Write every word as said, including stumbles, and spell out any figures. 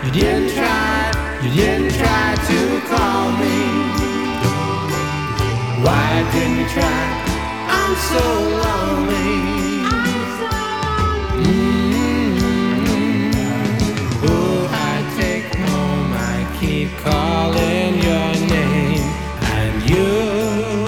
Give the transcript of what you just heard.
You didn't try, you didn't try to call me. Why didn't you try? I'm so lonely.